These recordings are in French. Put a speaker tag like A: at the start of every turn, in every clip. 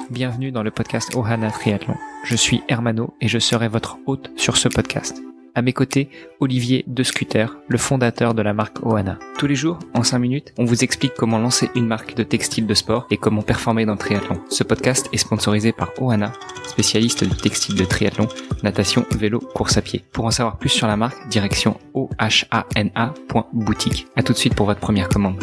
A: bienvenue dans le podcast Ohana Triathlon. Je suis Hermano et je serai votre hôte sur ce podcast. À mes côtés, Olivier De Scuter, le fondateur de la marque Ohana. Tous les jours, en 5 minutes, on vous explique comment lancer une marque de textile de sport et comment performer dans le triathlon. Ce podcast est sponsorisé par Ohana, spécialiste du textile de triathlon, natation, vélo, course à pied. Pour en savoir plus sur la marque, direction ohana.boutique. À tout de suite pour votre première commande.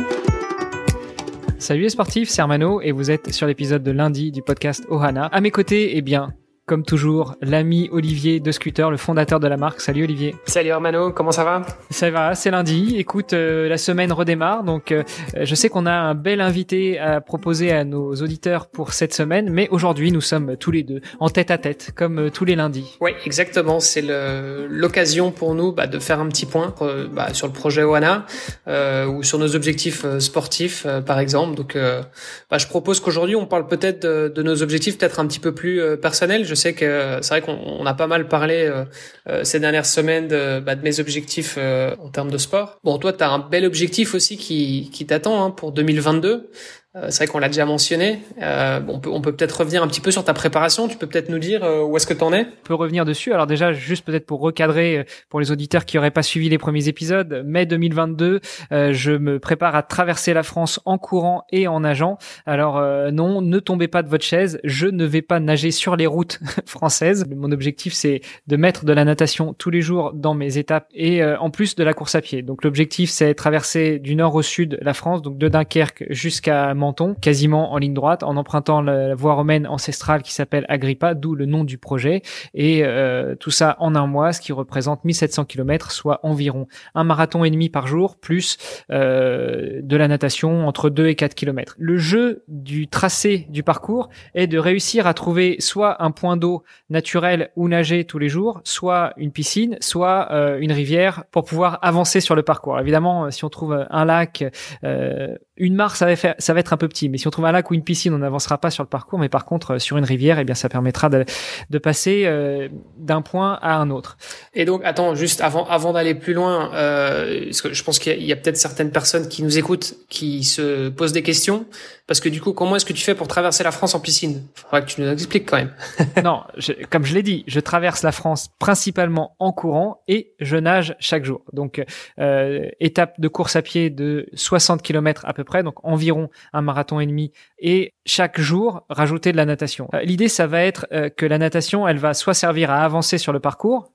A: Salut les sportifs, c'est Hermano et vous êtes sur l'épisode de lundi du podcast Ohana. À mes côtés, comme toujours, l'ami Olivier De Scuter, le fondateur de la marque. Salut Olivier.
B: Salut Hermano, comment ça va ?
A: Ça va, c'est lundi. Écoute, la semaine redémarre, donc je sais qu'on a un bel invité à proposer à nos auditeurs pour cette semaine, mais aujourd'hui nous sommes tous les deux en tête à tête, comme tous les lundis.
B: Oui, exactement. C'est l'occasion pour nous de faire un petit point sur le projet Ohana ou sur nos objectifs sportifs, par exemple. Donc, je propose qu'aujourd'hui on parle peut-être de nos objectifs, peut-être un petit peu plus personnels. Je sais que c'est vrai qu'on a pas mal parlé ces dernières semaines de mes objectifs en termes de sport. Bon, toi, tu as un bel objectif aussi qui t'attend pour 2022. C'est vrai qu'on l'a déjà mentionné. On peut peut-être revenir un petit peu sur ta préparation. Tu peux peut-être nous dire où est-ce que t'en es ?
A: On peut revenir dessus. Alors déjà, juste peut-être pour recadrer pour les auditeurs qui n'auraient pas suivi les premiers épisodes, mai 2022, je me prépare à traverser la France en courant et en nageant. Alors non, ne tombez pas de votre chaise. Je ne vais pas nager sur les routes françaises. Mon objectif, c'est de mettre de la natation tous les jours dans mes étapes et en plus de la course à pied. Donc l'objectif, c'est traverser du nord au sud la France, donc de Dunkerque jusqu'à Menton, quasiment en ligne droite, en empruntant la voie romaine ancestrale qui s'appelle Agrippa, d'où le nom du projet, et tout ça en un mois, ce qui représente 1700 km, soit environ un marathon et demi par jour, plus de la natation entre 2 et 4 km. Le jeu du tracé du parcours est de réussir à trouver soit un point d'eau naturel où nager tous les jours, soit une piscine, soit une rivière pour pouvoir avancer sur le parcours. Évidemment, si on trouve un lac, une mare, ça va être un peu petit, mais si on trouve un lac ou une piscine, on n'avancera pas sur le parcours, mais par contre sur une rivière, ça permettra de passer d'un point à un autre.
B: Et donc attends, juste avant d'aller plus loin, parce que je pense qu'il y a peut-être certaines personnes qui nous écoutent qui se posent des questions, parce que du coup, comment est-ce que tu fais pour traverser la France en piscine ? Faudra que tu nous expliques quand même.
A: Non, comme je l'ai dit, je traverse la France principalement en courant et je nage chaque jour. Donc étape de course à pied de 60 km à peu près, donc environ un marathon et demi, et chaque jour rajouter de la natation. L'idée, ça va être que la natation, elle va soit servir à avancer sur le parcours,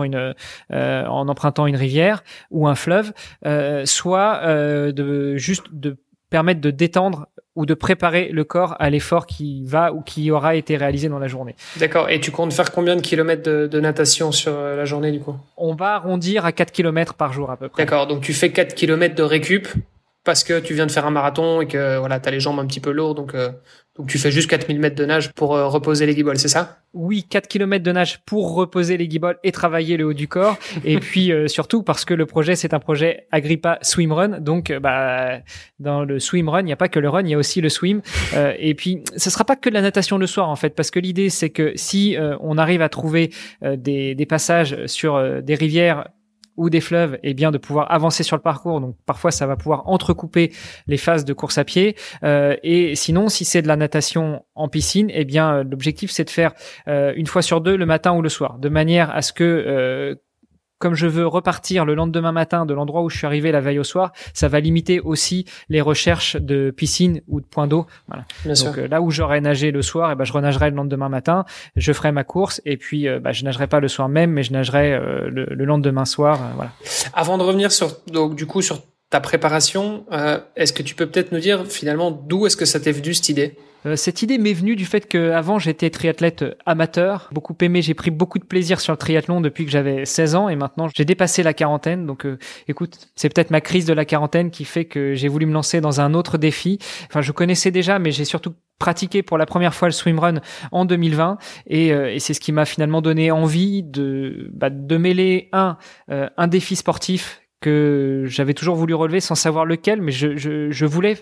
A: en empruntant une rivière ou un fleuve, soit de permettre de détendre ou de préparer le corps à l'effort qui va ou qui aura été réalisé dans la journée.
B: D'accord. Et tu comptes faire combien de kilomètres de natation sur la journée du coup ?
A: On va arrondir à 4 km par jour à peu près.
B: D'accord. Donc tu fais 4 kilomètres de récup parce que tu viens de faire un marathon et que t'as les jambes un petit peu lourdes, donc tu fais juste 4000 mètres de nage pour reposer les guiboles, c'est ça ?
A: Oui, 4 km de nage pour reposer les guiboles et travailler le haut du corps. Et puis surtout parce que le projet, c'est un projet Agrippa Swimrun. Donc dans le swimrun, il n'y a pas que le run, il y a aussi le swim. Et puis ce sera pas que de la natation le soir en fait, parce que l'idée c'est que si on arrive à trouver des passages sur des rivières ou des fleuves, de pouvoir avancer sur le parcours. Donc parfois ça va pouvoir entrecouper les phases de course à pied. Et sinon, si c'est de la natation en piscine, l'objectif c'est de faire une fois sur deux le matin ou le soir, de manière à ce que comme je veux repartir le lendemain matin de l'endroit où je suis arrivé la veille au soir, ça va limiter aussi les recherches de piscine ou de points d'eau. Voilà. Donc là où j'aurais nagé le soir, je renagerai le lendemain matin, je ferai ma course et puis je nagerai pas le soir même, mais je nagerai le lendemain soir. Voilà.
B: Avant de revenir sur ta préparation, est-ce que tu peux peut-être nous dire finalement d'où est-ce que ça t'est venu cette idée ?
A: Cette idée m'est venue du fait que avant j'étais triathlète amateur, beaucoup aimé, j'ai pris beaucoup de plaisir sur le triathlon depuis que j'avais 16 ans et maintenant j'ai dépassé la quarantaine. Donc écoute, c'est peut-être ma crise de la quarantaine qui fait que j'ai voulu me lancer dans un autre défi. Enfin, je connaissais déjà, mais j'ai surtout pratiqué pour la première fois le swimrun en 2020 et c'est ce qui m'a finalement donné envie de mêler un défi sportif que j'avais toujours voulu relever sans savoir lequel, mais je voulais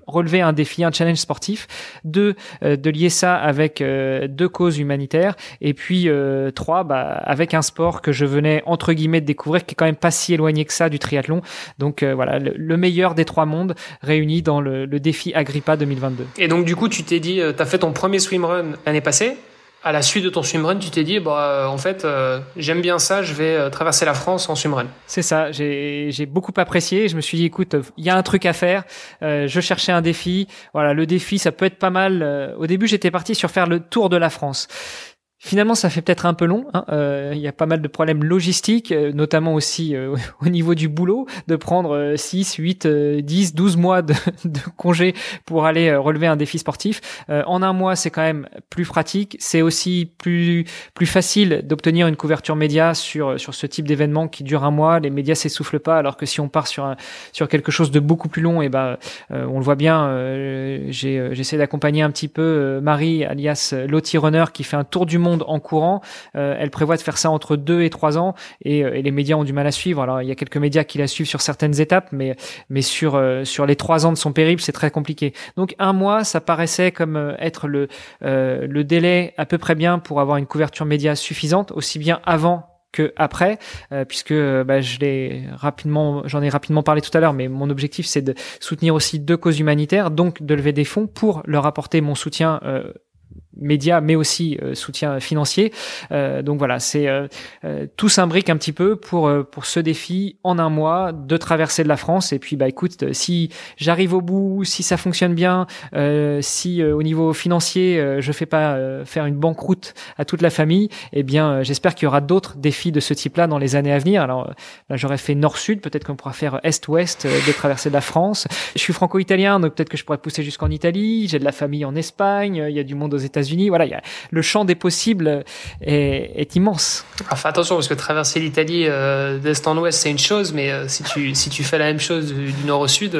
A: relever un défi, un challenge sportif. 2, de lier ça avec 2 causes humanitaires. Et puis 3, avec un sport que je venais entre guillemets de découvrir, qui est quand même pas si éloigné que ça du triathlon. Donc voilà, le meilleur des 3 mondes réunis dans le défi Agrippa 2022.
B: Et donc du coup, tu t'es dit, t'as fait ton premier swimrun l'année passée. À la suite de ton swimrun, tu t'es dit, en fait, j'aime bien ça, je vais traverser la France en swimrun.
A: C'est ça, j'ai beaucoup apprécié. Je me suis dit, écoute, il y a un truc à faire. Je cherchais un défi. Voilà, le défi, ça peut être pas mal. Au début, j'étais parti sur faire le tour de la France. Finalement, ça fait peut-être un peu long. Il y a pas mal de problèmes logistiques, notamment aussi au niveau du boulot, de prendre 6, 8, 10, 12 mois de congé pour aller relever un défi sportif. En un mois, c'est quand même plus pratique. C'est aussi plus facile d'obtenir une couverture média sur ce type d'événement qui dure un mois. Les médias s'essoufflent pas, alors que si on part sur quelque chose de beaucoup plus long, on le voit bien. J'essaie d'accompagner un petit peu Marie, alias Lottie Runner, qui fait un tour du monde en courant. Elle prévoit de faire ça entre 2 et 3 ans et les médias ont du mal à suivre. Alors il y a quelques médias qui la suivent sur certaines étapes, mais sur les 3 ans de son périple, c'est très compliqué. Donc un mois, ça paraissait comme être le délai à peu près bien pour avoir une couverture média suffisante, aussi bien avant que après, puisque j'en ai rapidement parlé tout à l'heure, mais mon objectif c'est de soutenir aussi 2 causes humanitaires, donc de lever des fonds pour leur apporter mon soutien médias, mais aussi soutien financier. Donc voilà, c'est tout s'imbrique un petit peu pour ce défi en un mois de traverser de la France. Et puis écoute, si j'arrive au bout, si ça fonctionne bien, si au niveau financier je fais pas faire une banqueroute à toute la famille, eh bien j'espère qu'il y aura d'autres défis de ce type-là dans les années à venir. Alors là, j'aurais fait nord-sud, peut-être qu'on pourra faire est-ouest, de traverser de la France. Je suis franco-italien, donc peut-être que je pourrais pousser jusqu'en Italie. J'ai de la famille en Espagne, il y a du monde aux États-Unis. Voilà, le champ des possibles est immense.
B: Fais attention, parce que traverser l'Italie d'est en ouest, c'est une chose, mais si tu fais la même chose du nord au sud,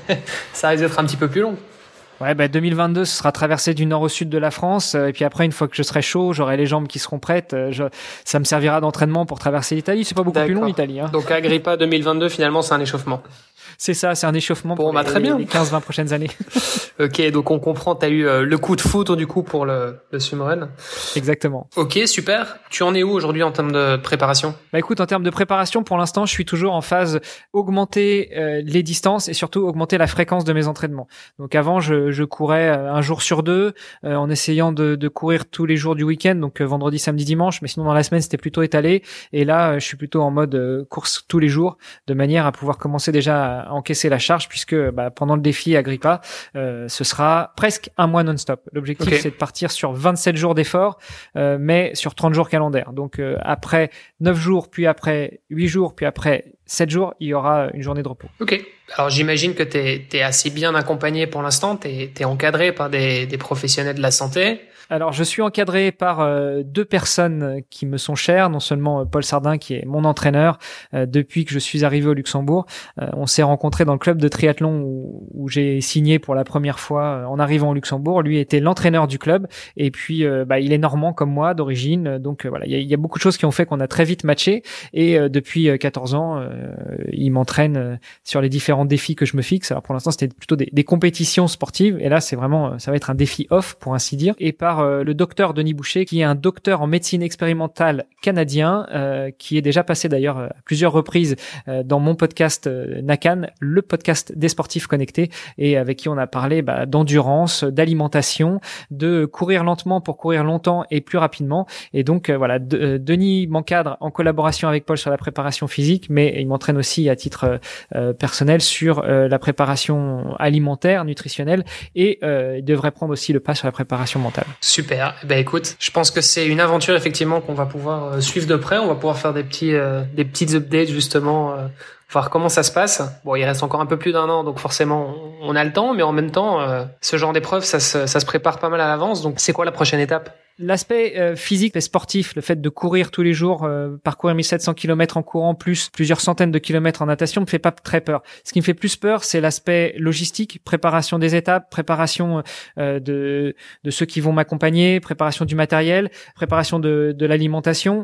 B: ça risque d'être un petit peu plus long.
A: Ouais, 2022, ce sera traversé du nord au sud de la France. Et puis après, une fois que je serai chaud, j'aurai les jambes qui seront prêtes. Ça me servira d'entraînement pour traverser l'Italie. C'est pas beaucoup plus long, l'Italie.
B: Donc Agrippa 2022, finalement, c'est un échauffement.
A: C'est ça, c'est un échauffement pour
B: très bien.
A: Les 15-20 prochaines années.
B: Ok, donc on comprend, t'as eu le coup de foudre du coup pour le swimrun.
A: Exactement.
B: Ok, super. Tu en es où aujourd'hui en termes de préparation ?
A: Écoute, en termes de préparation, pour l'instant, je suis toujours en phase augmenter les distances et surtout augmenter la fréquence de mes entraînements. Donc avant, je courais un jour sur 2 en essayant de courir tous les jours du week-end, donc vendredi, samedi, dimanche, mais sinon dans la semaine, c'était plutôt étalé. Et là, je suis plutôt en mode course tous les jours, de manière à pouvoir commencer déjà à encaisser la charge, puisque pendant le défi Agrippa, ce sera presque un mois non-stop. L'objectif, c'est de partir sur 27 jours d'effort, mais sur 30 jours calendaires. Donc après 9 jours, puis après 8 jours, puis après 7 jours, il y aura une journée de repos.
B: Ok. Alors j'imagine que t'es assez bien accompagné pour l'instant, t'es encadré par des professionnels de la santé.
A: Alors, je suis encadré par 2 personnes qui me sont chères, non seulement Paul Sardin, qui est mon entraîneur depuis que je suis arrivé au Luxembourg. On s'est rencontrés dans le club de triathlon où j'ai signé pour la première fois en arrivant au Luxembourg. Lui était l'entraîneur du club et puis il est normand comme moi d'origine. Donc voilà, il y a beaucoup de choses qui ont fait qu'on a très vite matché et depuis 14 ans, il m'entraîne sur les différents défis que je me fixe. Alors pour l'instant, c'était plutôt des compétitions sportives et là, c'est vraiment, ça va être un défi off pour ainsi dire. Et par le docteur Denis Boucher, qui est un docteur en médecine expérimentale canadien, qui est déjà passé d'ailleurs à plusieurs reprises dans mon podcast Nakan, le podcast des sportifs connectés, et avec qui on a parlé d'endurance, d'alimentation, de courir lentement pour courir longtemps et plus rapidement. Et donc Denis m'encadre en collaboration avec Paul sur la préparation physique, mais il m'entraîne aussi à titre personnel sur la préparation alimentaire, nutritionnelle, et il devrait prendre aussi le pas sur la préparation mentale.
B: Super. Écoute, je pense que c'est une aventure effectivement qu'on va pouvoir suivre de près. On va pouvoir faire des petites updates justement, voir comment ça se passe. Bon, il reste encore un peu plus d'1 an, donc forcément on a le temps, mais en même temps, ce genre d'épreuve, ça se prépare pas mal à l'avance. Donc c'est quoi la prochaine étape ?
A: L'aspect physique et sportif, le fait de courir tous les jours, parcourir 1700 km en courant plus plusieurs centaines de kilomètres en natation me fait pas très peur. Ce qui me fait plus peur, c'est l'aspect logistique, préparation des étapes, préparation de ceux qui vont m'accompagner, préparation du matériel, préparation de l'alimentation.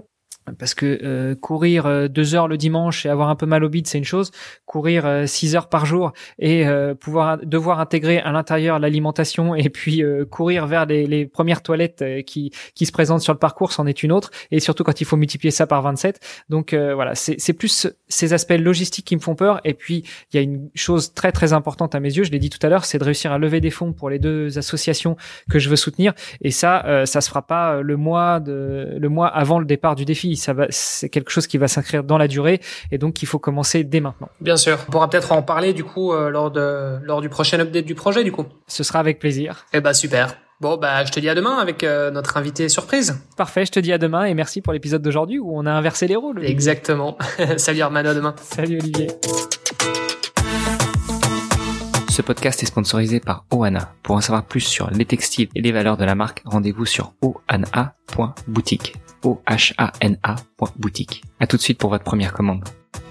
A: Parce que courir 2 heures le dimanche et avoir un peu mal au bide, c'est une chose. Courir 6 heures par jour et devoir intégrer à l'intérieur l'alimentation et puis courir vers les premières toilettes qui se présentent sur le parcours, c'en est une autre. Et surtout quand il faut multiplier ça par 27. Donc voilà, c'est plus ces aspects logistiques qui me font peur. Et puis il y a une chose très très importante à mes yeux, je l'ai dit tout à l'heure, c'est de réussir à lever des fonds pour les 2 associations que je veux soutenir. Et ça se fera pas le mois avant le départ du défi. C'est quelque chose qui va s'inscrire dans la durée et donc il faut commencer dès maintenant.
B: Bien sûr. On pourra peut-être en parler du coup lors du prochain update du projet du coup.
A: Ce sera avec plaisir.
B: Eh ben super. Bon je te dis à demain avec notre invité surprise.
A: Parfait, je te dis à demain et merci pour l'épisode d'aujourd'hui où on a inversé les rôles.
B: Exactement. Salut Armano, à demain.
A: Salut Olivier.
C: Ce podcast est sponsorisé par Ohana. Pour en savoir plus sur les textiles et les valeurs de la marque, rendez-vous sur ohana.boutique. ohana.boutique. À tout de suite pour votre première commande.